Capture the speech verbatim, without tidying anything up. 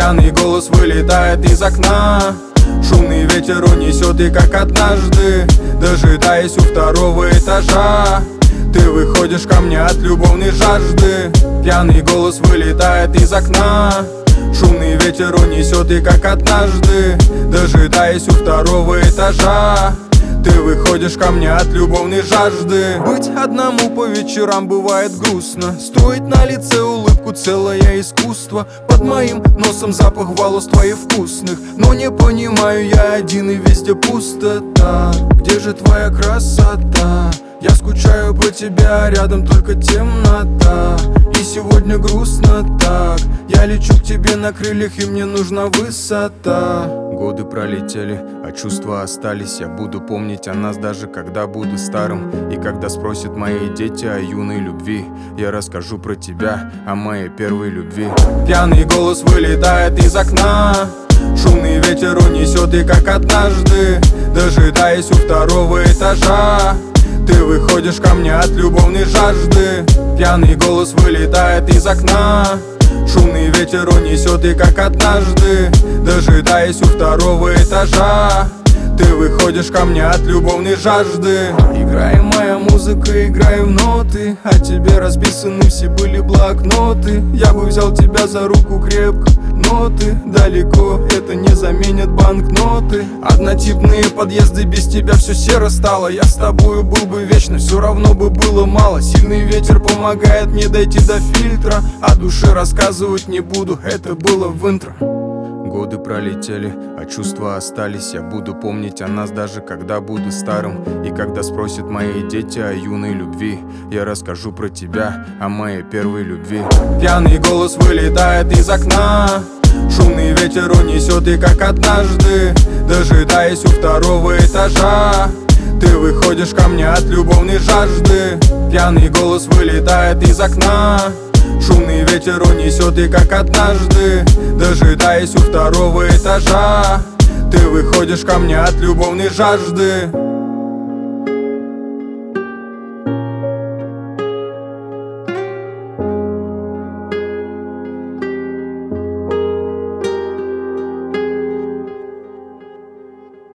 Пьяный голос вылетает из окна. Шумный ветер унесет, и как однажды, дожидаясь у второго этажа, ты выходишь ко мне от любовной жажды. Пьяный голос вылетает из окна. Шумный ветер унесет, и как однажды, дожидаясь у второго этажа, ты выходишь ко мне от любовной жажды. Быть одному по вечерам бывает грустно. Строить на лице улыбку целое искусство. Под моим носом запах волос твоих вкусных. Но не понимаю я один, и везде пустота. Где же твоя красота? Я скучаю по тебе, а рядом только темнота. И сегодня грустно так. Я лечу к тебе на крыльях, и мне нужна высота. Годы пролетели, а чувства остались. Я буду помнить о нас, даже когда буду старым. И когда спросят мои дети о юной любви, я расскажу про тебя, о моей первой любви. Пьяный голос вылетает из окна. Шумный ветер унесет, и как однажды, дожидаясь у второго этажа, ты выходишь ко мне от любовной жажды. Пьяный голос вылетает из окна. Шумный ветер унесет, и как однажды, дожидаясь у второго этажа, ты выходишь ко мне от любовной жажды. Играй моя музыка, играй в ноты. О тебе расписаны все были блокноты. Я бы взял тебя за руку крепко, но ты далеко, это не заменит банкноты. Однотипные подъезды, без тебя все серо стало. Я с тобою был бы вечно, все равно бы было мало. Сильный ветер помогает мне дойти до фильтра. О душе рассказывать не буду, это было в интро. Годы пролетели, а чувства остались. Я буду помнить о нас, даже когда буду старым. И когда спросят мои дети о юной любви, я расскажу про тебя, о моей первой любви. Пьяный голос вылетает из окна. Шумный ветер унесет, и как однажды, дожидаясь у второго этажа, ты выходишь ко мне от любовной жажды. Пьяный голос вылетает из окна. Шумный ветер унесет, и как однажды, дожидаясь у второго этажа, ты выходишь ко мне от любовной жажды.